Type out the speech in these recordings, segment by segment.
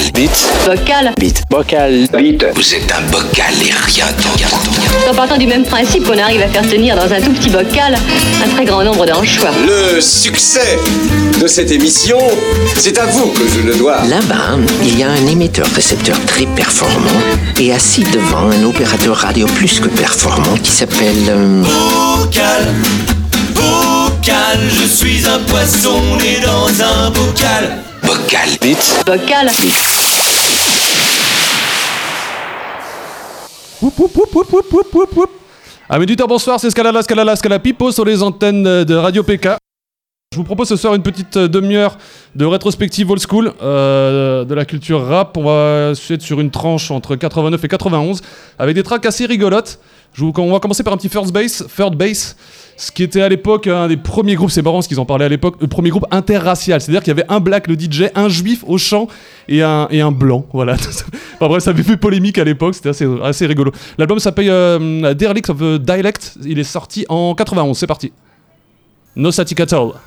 Beat. Bocal. Beat. Bocal. Beat. Vous êtes un bocal et rien d'autre. En partant du même principe qu'on arrive à faire tenir dans un tout petit bocal un très grand nombre d'anchois. Le succès de cette émission, c'est à vous que je le dois. Là-bas, il y a un émetteur-récepteur très performant et assis devant un opérateur radio plus que performant qui s'appelle... Bocal, bocal, je suis un poisson né dans un bocal. Bocal. Beat. Bocal. Amis du temps, bonsoir, c'est Scala Pipo sur les antennes de Radio PK. Je vous propose ce soir une petite demi-heure de rétrospective old school de la culture rap. On va être sur une tranche entre 89 et 91 avec des tracks assez rigolotes. On va commencer par un petit Third Bass, ce qui était à l'époque un des premiers groupes, c'est marrant ce qu'ils en parlaient à l'époque, le premier groupe interracial. C'est-à-dire qu'il y avait un black, le DJ, un juif au chant et un blanc. Voilà. Enfin bref, ça avait fait polémique à l'époque, c'était assez rigolo. L'album s'appelle Derelict of the Dialect, il est sorti en 91, c'est parti. No Static at All.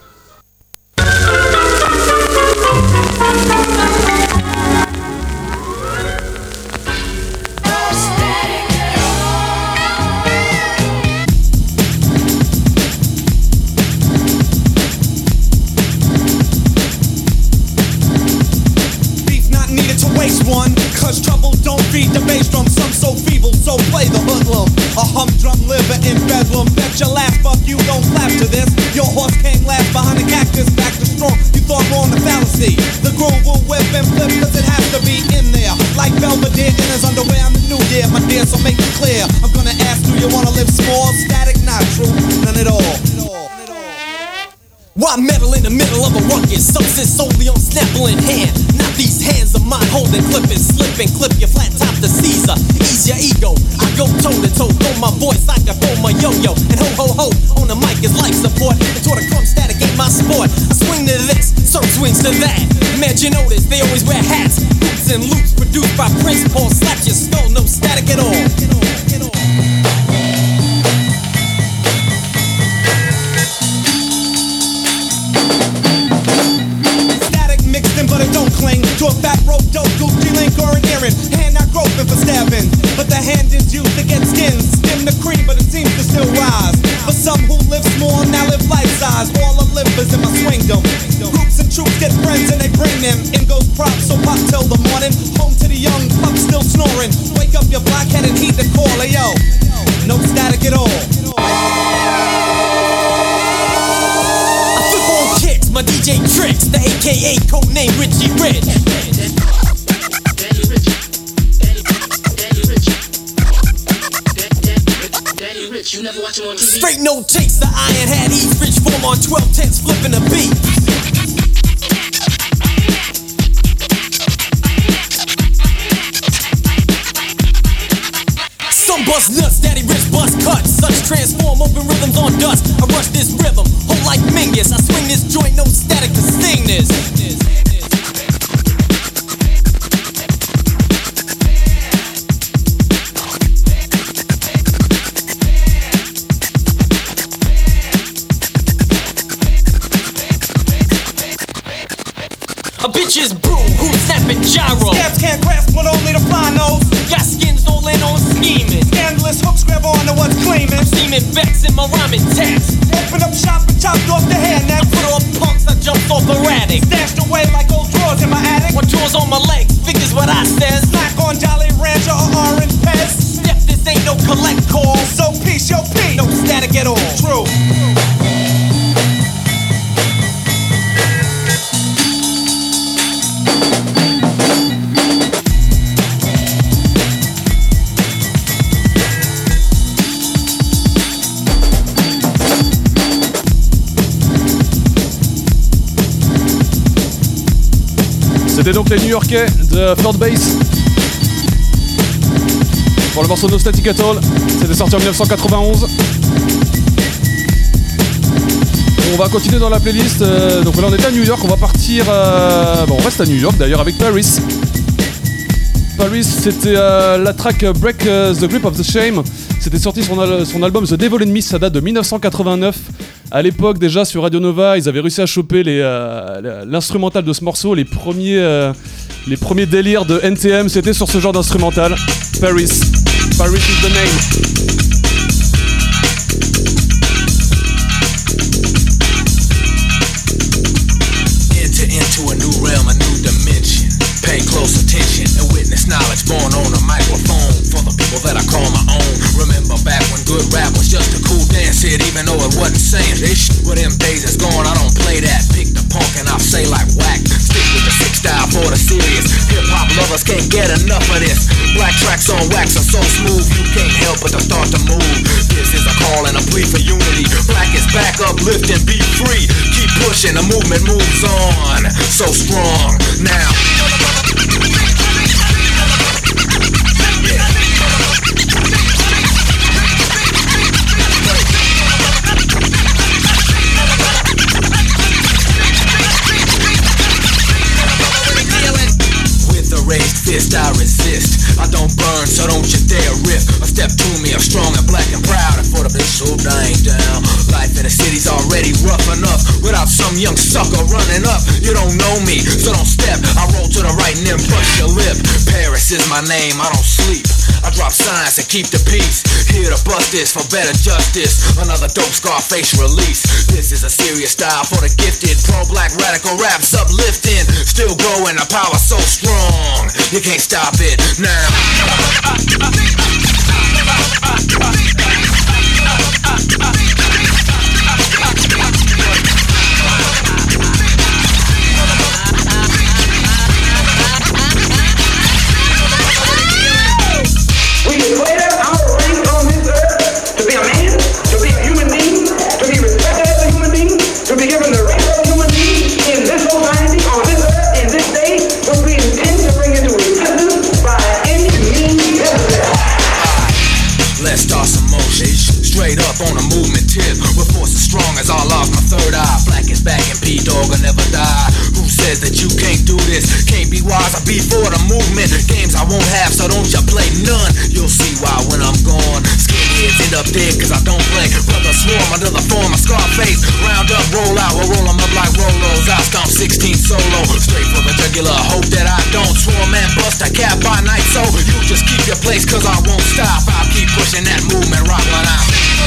Cause trouble don't feed the bass drum. Some so feeble, so play the hoodlum. A humdrum liver in bedlam. Bet your last buck you don't clap to this. Your horse came last behind the cactus. Back to strong, you thought wrong the fallacy. The groove will whip and flip cause it has to be in there. Like Belvedere in his underwear on the new year. My dear, so make it clear. I'm gonna ask, do you wanna live small? Static, not true, none at all. Why meddle in the middle of a ruckus? Some sit solely on snapple in hand. Not these hands of mine holding, clipping, slipping, clip your flat top to Caesar. Ease your ego, I go toe to toe. Throw my voice like I throw my yo-yo. And ho ho ho, on the mic is life support. Until the crumb static ain't my sport. I swing to this, some swings to that. Man, you notice they always wear hats. Hoops and loops produced by Prince Paul. Slap your skull, no static at all. But it don't cling to a fat rope, dope, Gucci link or an earring. Hand not groping for stabbing, but the hand is used to get skins. Skim the cream, but it seems to still rise. For some who live small, now live life size. All the livers in my swingdom. Groups and troops get friends and they bring them. In goes props, so pop till the morning. Home to the young pup still snoring. Wake up your blockhead and heed the call. Hey yo, no static at all. My DJ Tricks, the AKA codename Richie Rich. Straight no chase, the iron hat East Rich form on 12-10s flipping a beat. Some bust nuts, Daddy Rich bust cuts. Such transform, open rhythms on dust. I rush this rhythm, hold like Mingus. I swing this joint, no static to sing this. A bitch is brew, who's snapping gyro. Scabs can't grasp what only the fly knows. Got skins all in on scheming. Scandalous hooks grab on to what's claiming. Seeming vex in my rhyming text. Open up shop and chopped off the hair neck. I put on punks, I jumped off erratic. Stashed away like old drawers in my attic. What drawers on my legs, figures what I says. Snack on Jolly Rancher or Orange Pez. Step, this ain't no collect call. So peace, yo peace. No static at all. True. C'était donc les New-Yorkais de Third Bass pour le morceau No Static at All. C'était sorti en 1991. On va continuer dans la playlist. Donc là on était à New York, on va partir... Bon, on reste à New York d'ailleurs avec Paris. Paris, c'était la track Break the Grip of the Shame. C'était sorti sur son album The Devil in Me, ça date de 1989. À l'époque déjà sur Radio Nova, ils avaient réussi à choper l'instrumental de ce morceau, les premiers Les premiers délires de NTM, c'était sur ce genre d'instrumental. Paris. Paris is the name. Into a new realm, a new dimension. Pay close attention and witness knowledge born on a microphone for the people that I call my own. Remember back when good rap was just a cool dance hit, even though it wasn't saying this shit. Well, them days is gone, I don't play that. Pick the punk and I'll say like whack. Stick with the sick style for the serious. Hip-hop lovers can't get enough of this. Black tracks on wax are so smooth, you can't help but to start to move. This is a call and a plea for unity. Black is back, uplift and be free. Keep pushing, the movement moves on. So strong now. With a raised fist I resist. I don't burn, so don't you dare riff. A step to me, I'm strong and black and proud. And for the bitch so dang down. Life in the city's already rough enough without some young sucker running up. You don't know me, so don't step. I roll to the right and then bust your lip. Paris is my name, I don't sleep. I drop signs and keep the peace. Here to bust this for better justice. Another dope Scarface release. This is a serious style for the gifted. Pro-black radical raps uplifting. Still growing, the power so strong. You can't stop it now. We declare our right on this earth to be a man, to be a human being, to be respected as a human being, to be given the rights of a human being in this society, on this earth, in this day, which we intend to bring into existence by any means necessary. Let's start some motion. Straight up on a movement tip. With force as strong as I lost my third eye. Black is back and P-Dog will never die. Who says that you can't do this? Can't be wise, I be for the movement. Games I won't have, so don't you play none. You'll see why when I'm gone. Skinheads end up dead cause I don't play. Brother swarm under the form of Scarface. Round up, roll out, we'll roll them up like Rolos. I stomp 16 solo. Straight for the jugular, hope that I don't swarm and bust a cap by night. So you just keep your place cause I won't stop. I'll keep pushing that movement, rock when I'm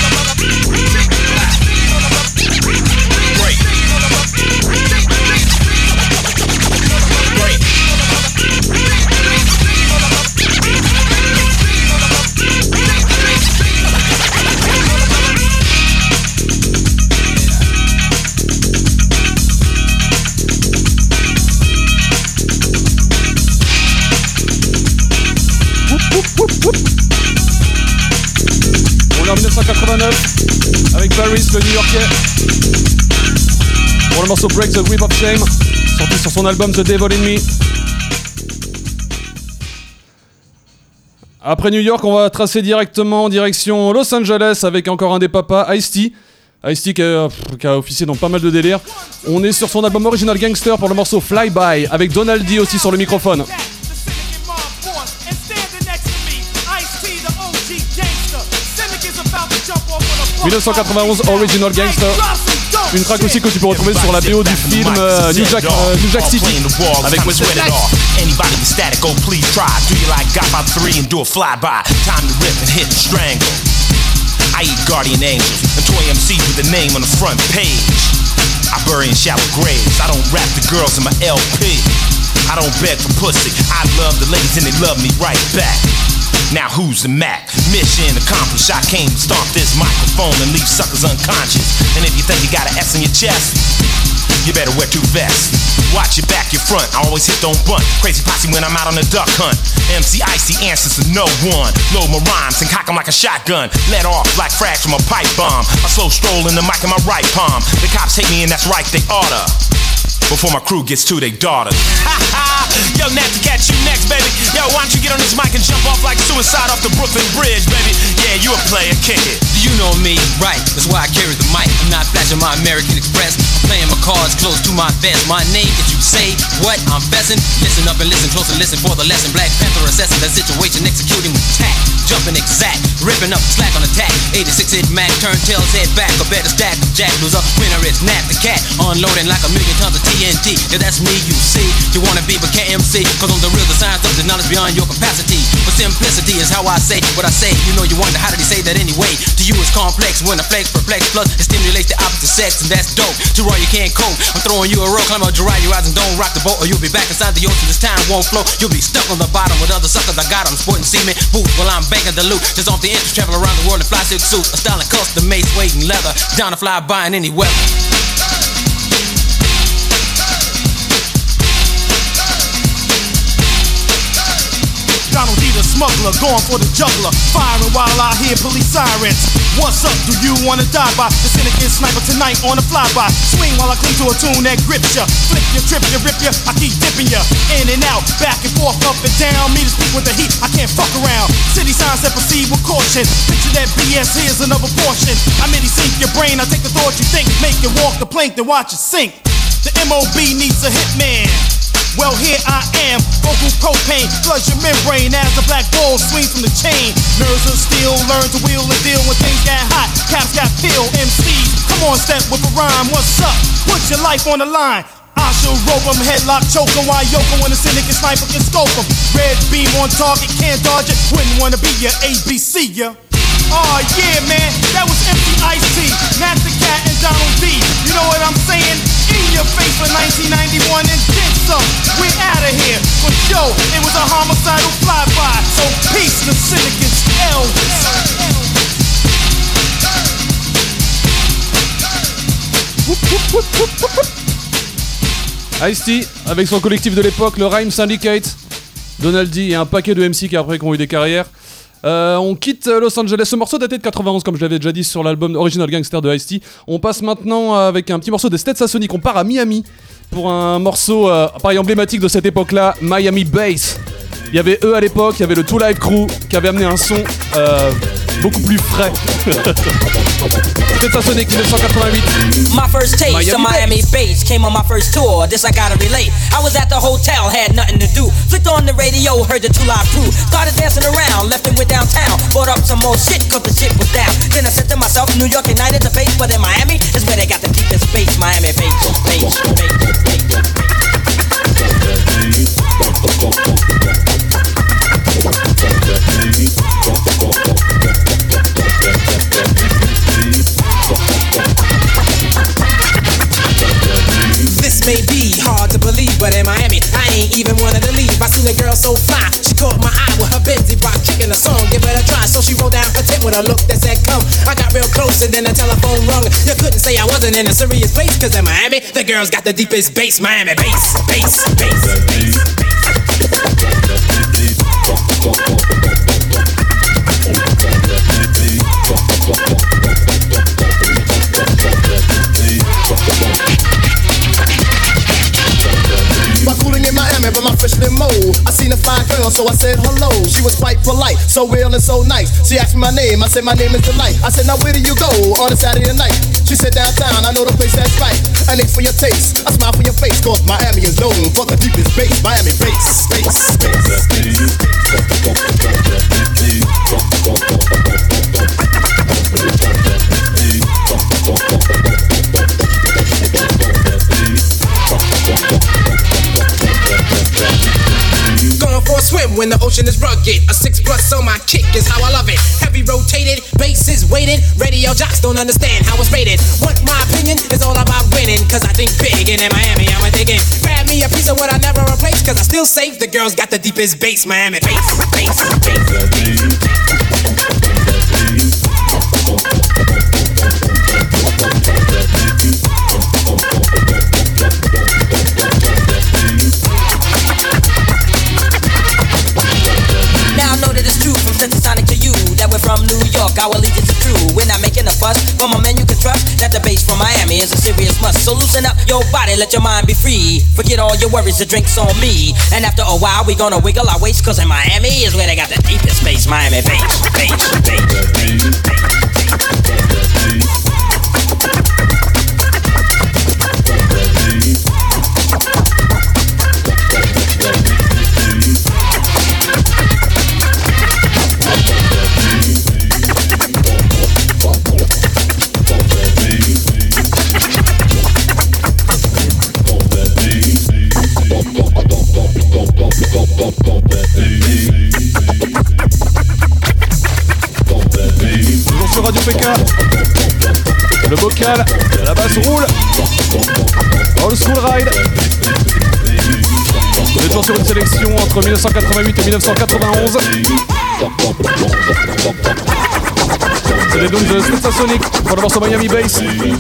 On est en 1989 avec Paris, le New-Yorkais, pour le morceau Break the Grip of Shame, sorti sur son album The Devil in Me. Après New York, on va tracer directement en direction Los Angeles avec encore un des papas, Ice-T. Ice-T qui a officié dans pas mal de délires. On est sur son album Original Gangster pour le morceau Fly By, avec Donald D aussi sur le microphone. 1991 Original Gangster, une track aussi que tu peux retrouver sur la BO du film New Jack City avec Wesley Snipes. Anybody with static, oh please try. Do you like got about 3 and do a flyby? Time to rip and hit and strangle. I eat guardian angels and toy MCs with the name on the front page. I bury in shallow graves. I don't rap the girls in my LP. I don't beg for pussy. I love the ladies and they love me right back. Now who's the Mac? Mission accomplished. I came to stomp this microphone and leave suckers unconscious. And if you think you got an S on your chest, you better wear 2 vests. Watch your back, your front. I always hit, don't bunt. Crazy posse when I'm out on the duck hunt. MC Icy answers to no one. Load my rhymes and cock 'em like a shotgun. Let off like frags from a pipe bomb. I slow stroll in the mic in my right palm. The cops hate me and that's right, they oughta. Before my crew gets to their daughters. Yo, Nat, to catch you next, baby. Yo, why don't you get on this mic and jump off like suicide off the Brooklyn Bridge, baby? Yeah, you a player, kick it. You know me, right? That's why I carry the mic. I'm not flashing my American Express. I'm playing my cards close to my vest. My name, if you say what I'm bessin'. Listen up and listen close and listen for the lesson. Black Panther assessing the situation, executing with tact. Jumping exact, ripping up slack on attack. 86 hit Mac, turn tails head back. A better stack of Jack, loser, winner is Nat the cat. Unloading like 1,000,000 tons of TNT. capacity. Yeah, that's me, you see. You wanna be but can't MC, cause I'm the real, the science of the knowledge beyond your capacity. But simplicity is how I say what I say. You know you wonder how did he say that anyway. To you it's complex, when a flex perplex, plus it stimulates the opposite sex, and that's dope. Gerard, you can't cope. I'm throwing you a roll, climb out Gerard, your eyes and don't rock the boat, or you'll be back inside the ocean. This time won't flow. You'll be stuck on the bottom with other suckers. I got them sporting semen boots while I'm banking the loot. Just off the interest, travel around the world in fly silk suits, a style of custom made suede and leather, down to fly by in any weather. Donald D, the smuggler, going for the juggler, firing while I hear police sirens. What's up? Do you wanna die by the syndicate sniper tonight on the flyby? Swing while I cling to a tune that grips ya. Flip ya, trip ya, rip ya. I keep dipping ya in and out, back and forth, up and down. Me to speak with the heat, I can't fuck around. City signs that proceed with caution. Picture that BS, here's another portion. I made it sink your brain. I take the thought you think, make it walk the plank, then watch it sink. The MOB needs a hitman. Well, here I am, vocal propane, floods your membrane as the black ball swings from the chain. Nerves of steel, learn to wheel and deal when things get hot. Caps got peeled, MCs, come on, step with a rhyme. What's up? Put your life on the line. I shall rope 'em, headlock, choke 'em, while yoke 'em when the syndicate sniper can scope 'em. Red beam on target, can't dodge it, wouldn't wanna be your ABC, ya. Oh yeah, man, that was MC Ice-T, Master Cat and Donald D. You know what I'm saying? In your face for 1991 and then some. We're out of here. For sure, it was a homicidal flyby. So peace to syndicates, Elvis. Ice-T, avec son collectif de l'époque, le Rhyme Syndicate, Donald D et un paquet de MC qui après qui ont eu des carrières. On quitte Los Angeles. Ce morceau daté de 91, comme je l'avais déjà dit sur l'album Original Gangster de Ice-T. On passe maintenant avec un petit morceau des Stetsasonic. On part à Miami pour un morceau pareil emblématique de cette époque-là, Miami Bass. Il y avait eux à l'époque, il y avait le Two Live Crew qui avait amené un son beaucoup plus frais. Stetsasonic 1988. My first taste of Miami bass came on my first tour. This I gotta relate. I was at the hotel, had nothing to do. Flicked on the radio, heard the Two Live Crew. Started dancing around, left and went downtown. Bought up some more shit, cause the shit was down. Then I said to myself, New York United the bass, but in Miami is where they got the deepest bass. Miami bass, bass, bass, bass. This may be hard to believe, but in Miami, I ain't even wanted to leave. I seen a girl so fly, she caught my eye with her Benzie rock, kicking a song, give it a try. So she rolled down her tent with a look that said, come. I got real close and then the telephone rung. You couldn't say I wasn't in a serious place, cause in Miami, the girls got the deepest bass. Miami bass, bass, bass, bass. While cooling in Miami, but my fish been mold. I seen a fine girl, so I said hello. She was quite polite, so real and so nice. She asked me my name, I said my name is Delight. I said now where do you go on a Saturday night? She said downtown, I know the place that's right. An ache for your taste, a smile for your face, cause Miami is known for the deepest bass. Miami bass, bass, bass. Going for a swim when the ocean is rugged. A 6+ on my kick is how I love it. Heavy rotated, bass is weighted. Radio jocks don't understand how it's rated. What my opinion is all about winning, cause I think big, and in Miami I'm thinking grab me a piece of what I never replace, cause I still safe. The girls got the deepest bass. Miami bass, bass, bass. Now I know that it's true from Stetsasonic to you that we're from New York, our allegiance is true. We're not making a fuss, but my man you can trust that the bass from Miami is a serious must. So loosen up your body, let your mind be free. Forget all your worries, the drink's on me. And after a while we gonna wiggle our waist, cause in Miami is where they got the deepest bass. Miami bass, bass, bass, bass. vocal, la basse roule. Old School Ride. On est toujours sur une sélection entre 1988 et 1991. C'est les donc de Stetsasonic pour le morceau Miami Bass.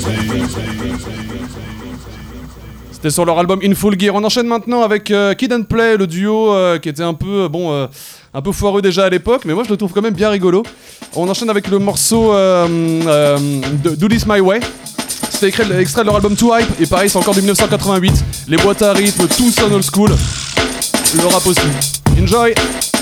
C'était sur leur album In Full Gear. On enchaîne maintenant avec Kid and Play, le duo qui était un peu un peu foireux déjà à l'époque, mais moi je le trouve quand même bien rigolo. On enchaîne avec le morceau Do This My Way. C'était extrait de leur album Too Hype, et pareil c'est encore du 1988. Les boîtes à rythme, tout sonne old school. Le rap aussi. Enjoy!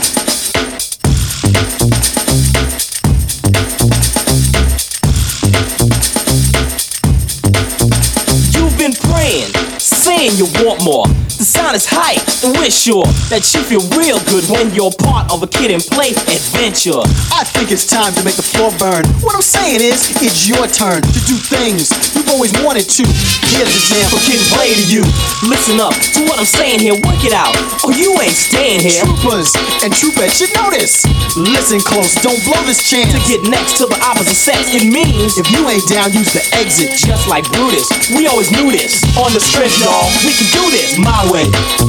You've been praying, saying you want more. The sound is hype, and we're sure that you feel real good when you're part of a Kid and Play adventure. I think it's time to make the floor burn. What I'm saying is, it's your turn to do things you've always wanted to. Here's the jam for Kid and Play to you. Listen up to what I'm saying here, work it out, or you ain't staying here. Troopers and troopettes should know this. Listen close, don't blow this chance. To get next to the opposite sex, it means if you ain't down, use the exit. Just like Brutus, we always knew this. On the strip, y'all, we can do this my way.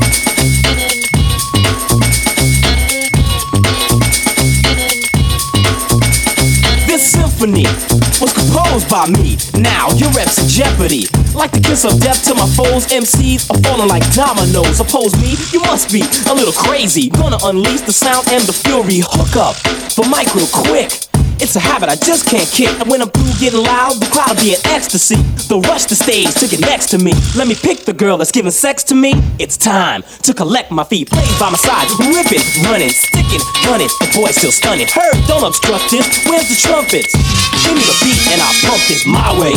This symphony was composed by me. Now your reps in jeopardy. Like the kiss of death to my foes, MCs are falling like dominoes. Oppose me, you must be a little crazy. Gonna unleash the sound and the fury. Hook up for Mike real quick. It's a habit I just can't kick. And when I'm through getting loud, the crowd be in ecstasy. They'll rush the stage to get next to me. Let me pick the girl that's giving sex to me. It's time to collect my feet. Plays by my side, ripping, running, sticking, gunning. The boy's still stunning. Herb, don't obstruct this. Where's the trumpets? Give me the beat and I'll pump this my way.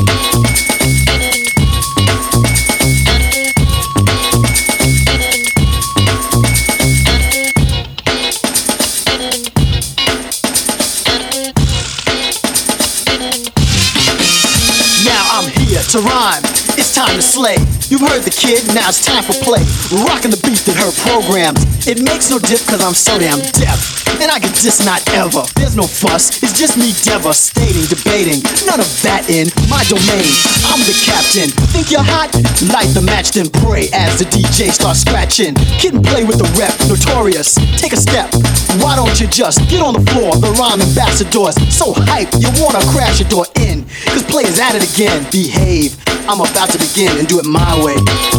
To rhyme, it's time to slay. You've heard the kid, now it's time for play. Rockin' the beat that her programs. It makes no dip cause I'm so damn deaf. And I get this not ever. There's no fuss, it's just me devastating, debating. None of that in my domain. I'm the captain. Think you're hot? Light the match, then pray as the DJ starts scratching. Kid and Play with the rep, notorious. Take a step. Why don't you just get on the floor? The rhyme ambassadors so hype you wanna crash your door in. Cause Play is at it again. Behave. I'm about to begin and do it my way.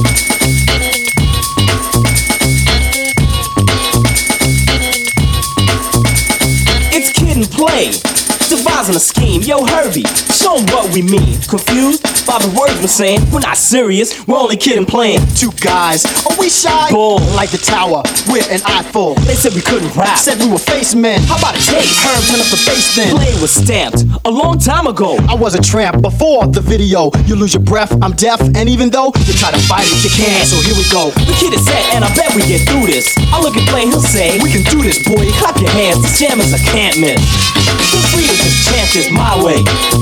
It's Kid and Play, devising a scheme. Yo, Herbie, show 'em what we mean. Confused by the words we're saying? We're not serious, we're only Kid and Playing. Two guys, are we shy? Bull. Like the tower, we're an eyeful. They said we couldn't rap. Said we were face men. How about a tape? Herb, turn up the bass then. Play was stamped a long time ago. I was a tramp before the video. You lose your breath, I'm deaf, and even though you try to fight it, you can't. So here we go. The kid is set, and I bet we get through this. I look at Play, he'll say, we can do this, boy. Clap your hands, this jam is a can't miss. Feel free to just chant this my way.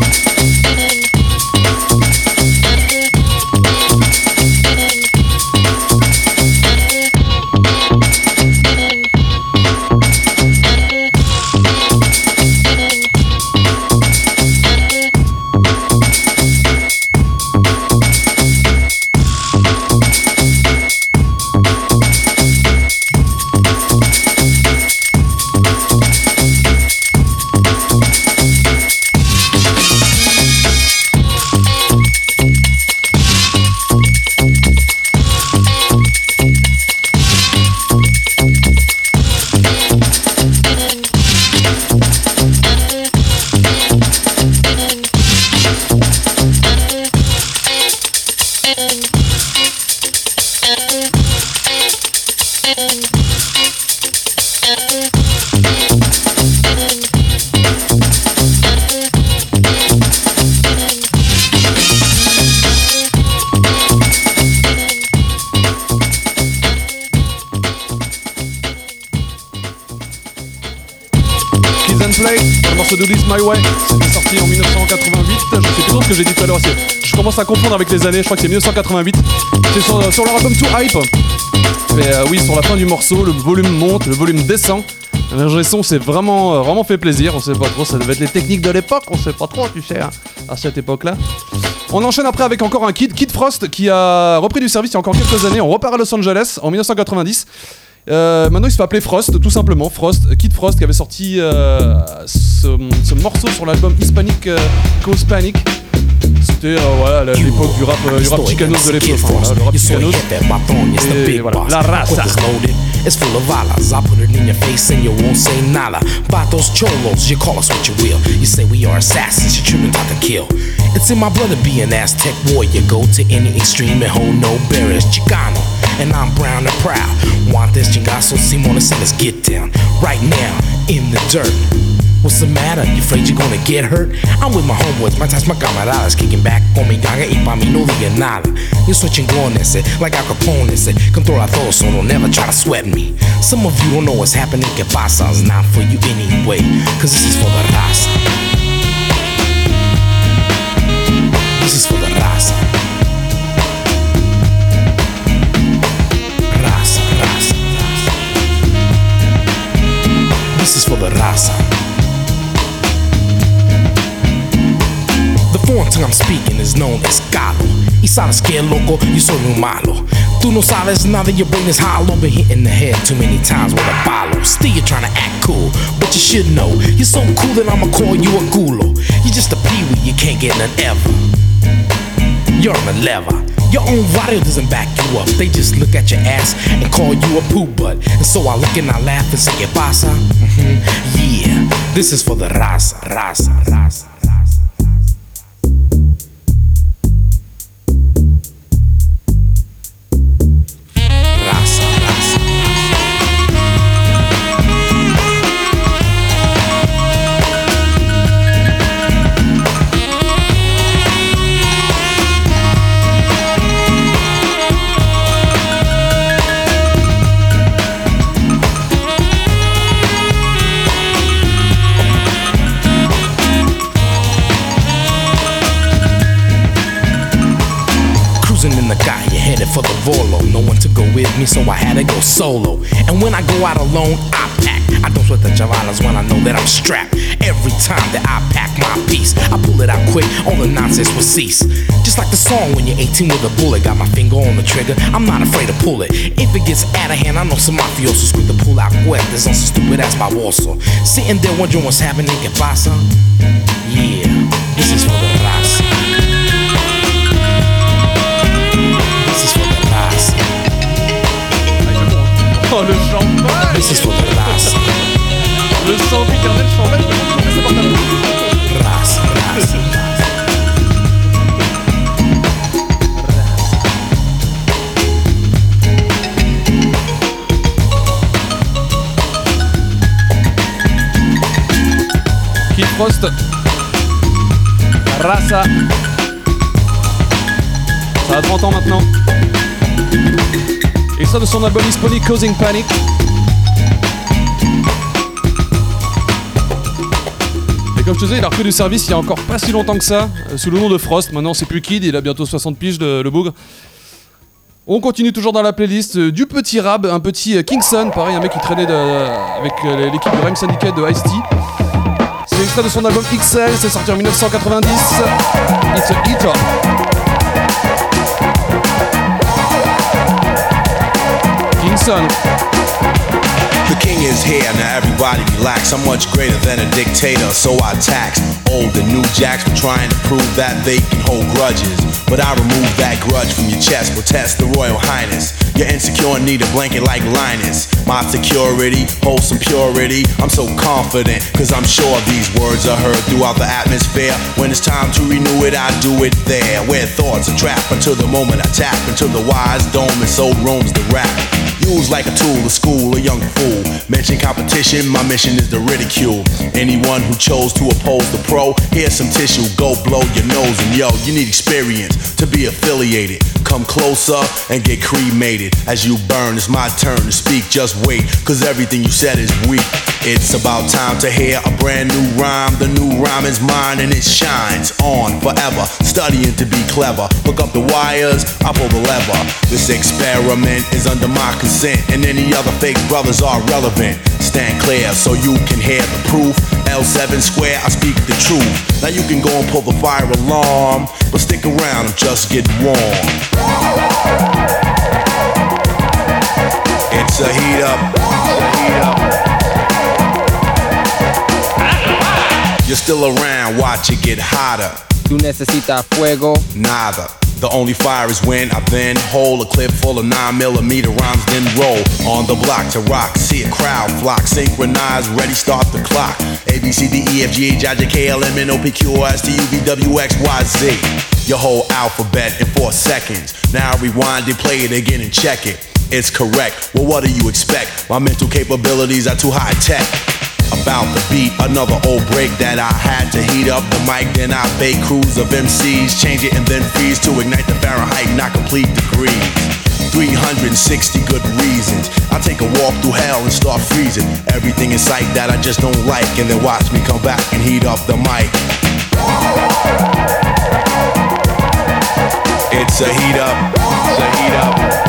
Do This My Way, c'était sorti en 1988, je sais plus trop ce que j'ai dit tout à l'heure, je commence à confondre avec les années, je crois que c'est 1988, c'est sur leur album Too Hype, mais oui, sur la fin du morceau, le volume monte, le volume descend, l'ingé son c'est vraiment fait plaisir, on sait pas trop, ça devait être les techniques de l'époque, on sait pas trop, tu sais, hein, à cette époque-là. On enchaîne après avec encore un Kid Frost qui a repris du service il y a encore quelques années. On repart à Los Angeles en 1990. Maintenant il se fait appeler Frost, tout simplement. Kid Frost qui avait sorti ce morceau sur l'album Hispanic Cause Panic. C'était voilà, l'époque du rap chicanos de l'époque. Enfin, le rap chicanos. Et voilà, la raza. It's full of alas. I put it in your face and you won't say nada. Vatos cholos, you call us what you will. You say we are assassins, you're tripping out to kill. It's in my blood to be an Aztec warrior. Go to any extreme and hold no barriers. Chicano, and I'm brown and proud. Want this chingazo, Simona, so let's get down. Right now, in the dirt. What's the matter? You afraid you're gonna get hurt? I'm with my homeboys, matas my camaradas. Kicking back con mi ganga y pa' mí no diga nada. Yo soy chingón ese, like Al Capone ese. Controla todo, so don't never try to sweat me. Some of you don't know what's happening, que pasa. It's not for you anyway, cause this is for the raza. This is for the raza. Raza, raza, raza. This is for the raza. The foreign tongue I'm speaking is known as Galo. Y sabes que loco, yo soy muy malo. Tú no sabes nada, your brain is hollow. Been hit in the head too many times with a bottle. Still you're trying to act cool, but you should know you're so cool that I'ma call you a gulo. You're just a peewee, you can't get none ever. You're on the lever. Your own radio doesn't back you up. They just look at your ass and call you a poo butt. And so I look and I laugh and say, ¿Qué pasa? Yeah, this is for the raza, raza, raza. For the Volo, no one to go with me, so I had to go solo. And when I go out alone, I pack. I don't sweat the chavalas when I know that I'm strapped. Every time that I pack my piece, I pull it out quick, all the nonsense will cease. Just like the song when you're 18 with a bullet. Got my finger on the trigger, I'm not afraid to pull it. If it gets out of hand, I know some mafiosos quick to pull out cuerdas on some stupid ass baboso. Sitting there wondering what's happening, ¿Qué pasa? Yeah, this is for the raza. Oh, le champagne! This is for the raza. Le sang éternel champagne, c'est pas mal. Raza, raza. Kid Frost. Raza. Ça a 30 ans maintenant. Et ça de son album Hispanic Causing Panic. Et comme je te disais, il a repris du service il y a encore pas si longtemps que ça, sous le nom de Frost. Maintenant c'est plus Kid, il a bientôt 60 piges le bougre. On continue toujours dans la playlist du petit Rab, un petit Kingston, pareil, un mec qui traînait avec l'équipe de Rhyme Syndicate de Ice-T. C'est extrait de son album XL, c'est sorti en 1990. It's a hit. Kingston. The king is here, now everybody relax. I'm much greater than a dictator, so I tax old and new jacks for trying to prove that they can hold grudges. But I remove that grudge from your chest, protest the royal highness. You're insecure and need a blanket like Linus. My security holds some purity. I'm so confident, cause I'm sure these words are heard throughout the atmosphere. When it's time to renew it, I do it there. Where thoughts are trapped until the moment I tap into the wise dome, and so roams the rap. Used like a tool to school a young fool. Mention competition, my mission is to ridicule anyone who chose to oppose the pro. Here's some tissue, go blow your nose. And yo, you need experience to be affiliated. Come closer and get cremated. As you burn, it's my turn to speak. Just wait, cause everything you said is weak. It's about time to hear a brand new rhyme. The new rhyme is mine and it shines on forever. Studying to be clever. Hook up the wires, I pull the lever. This experiment is under my consent, and any other fake brothers are relevant. Stand clear so you can hear the proof. L7 square, I speak the truth. Now you can go and pull the fire alarm, but stick around, I'm just getting warm. It's a heat up. You're still around, watch it get hotter. ¿Tú necesitas fuego? Nada. The only fire is when I then hold a clip full of 9mm rhymes, then roll on the block to rock. See a crowd flock, synchronize, ready, start the clock. A, B, C, D, E, F, G, H, I, J, K, L, M, N, O, P, Q, R, S, T, U, V, W, X, Y, Z. Your whole alphabet in 4 seconds. Now rewind it, play it again and check it. It's correct. Well, what do you expect? My mental capabilities are too high tech. About the beat, another old break that I had to heat up the mic. Then I bake crews of MCs, change it and then freeze to ignite the Fahrenheit, not complete degrees. 360 good reasons. I take a walk through hell and start freezing everything in sight that I just don't like, and then watch me come back and heat up the mic. It's a heat up. It's a heat up.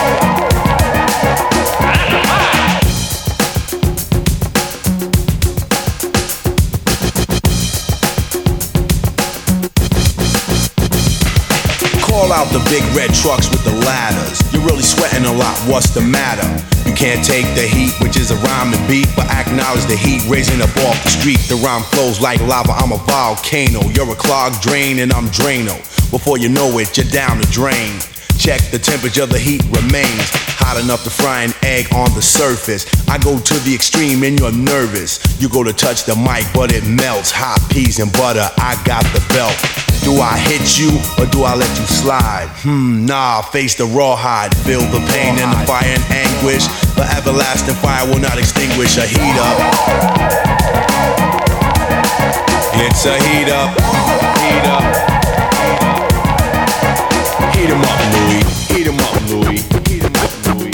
Call out the big red trucks with the ladders. You're really sweating a lot, what's the matter? You can't take the heat, which is a rhyme and beat, but acknowledge the heat raising up off the street. The rhyme flows like lava, I'm a volcano. You're a clogged drain and I'm Drano. Before you know it, you're down the drain. Check the temperature, the heat remains hot enough to fry an egg on the surface. I go to the extreme and you're nervous. You go to touch the mic, but it melts. Hot peas and butter, I got the belt. Do I hit you or do I let you slide? Nah, face the rawhide. Feel the pain and the fire and anguish, but everlasting fire will not extinguish a heat up. It's a heat up. Heat up. Heat 'em up, Louie. Heat 'em up, Louie. Heat 'em up, Louie.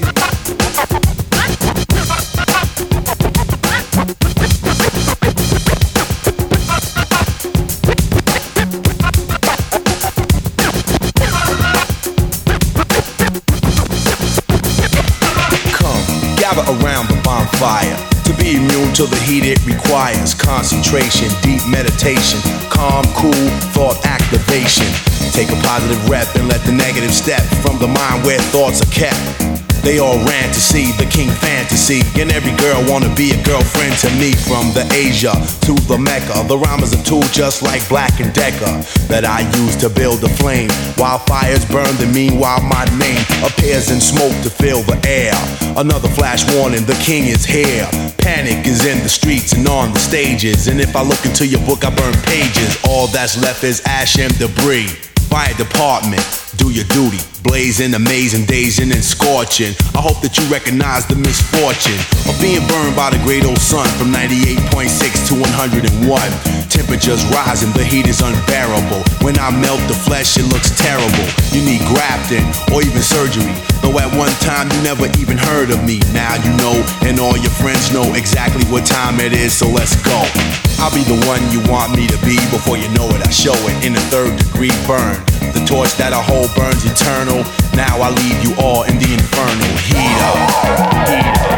Come, gather around the bonfire. To be immune to the heat, it requires concentration, deep meditation, calm, cool, thought activation. Take a positive rep and let the negative step from the mind where thoughts are kept. They all ran to see the king fantasy, and every girl wanna be a girlfriend to me. From the Asia to the Mecca, the rhyme is a tool just like Black & Decker that I use to build a flame. While fires burn, and meanwhile my name appears in smoke to fill the air. Another flash warning, the king is here. Panic is in the streets and on the stages, and if I look into your book I burn pages. All that's left is ash and debris. Fire department, do your duty. Blazing, amazing, dazing, and scorching. I hope that you recognize the misfortune of being burned by the great old sun from 98.6 to 101. Temperatures rising, the heat is unbearable. When I melt the flesh, it looks terrible. You need grafting or even surgery. Though at one time you never even heard of me. Now you know, and all your friends know exactly what time it is, so let's go. I'll be the one you want me to be. Before you know it, I show it in a 3rd degree burn. The torch that I hold burns eternal. Now I leave you all in the infernal. Heat up. Heat up.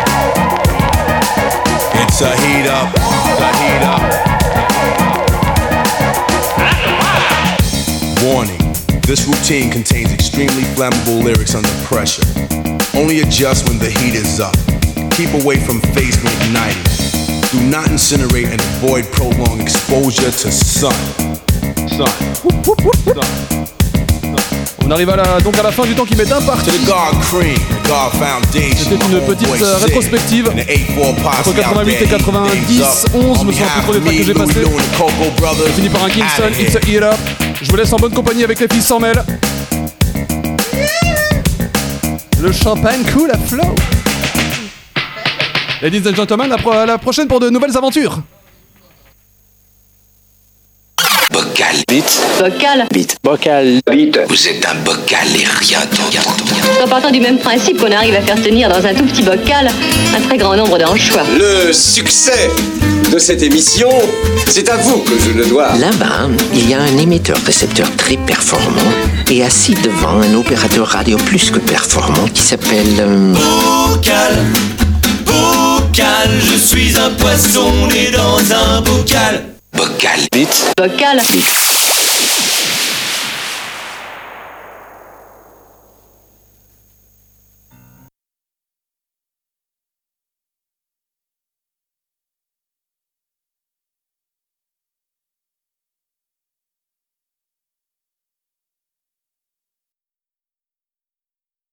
It's a heat up. It's a heat up. Warning. This routine contains extremely flammable lyrics under pressure. Only adjust when the heat is up. Keep away from face when igniting. Do not incinerate and avoid prolonged exposure to sun. Sun. On arrive donc à la fin du temps qui m'est imparti. C'était une petite rétrospective entre 88 et 90, 11, je me souviens plus trop des tracks que j'ai passés. On finit par un Kingston, It's a Heat Up. Je vous laisse en bonne compagnie avec les filles sans mêle. Le champagne coule à flot. Ladies and gentlemen, la prochaine pour de nouvelles aventures. Bocal. Beat. Bocal. Beat. Bocal. Beat. Vous êtes un bocal et rien d'autre. En partant du même principe qu'on arrive à faire tenir dans un tout petit bocal un très grand nombre d'anchois. Le succès de cette émission, c'est à vous que je le dois. Là-bas, il y a un émetteur-récepteur très performant et assis devant un opérateur radio plus que performant qui s'appelle... Bocal. Bocal. bocal. Je suis un poisson né dans un bocal. Bocal. Beat. Bocal.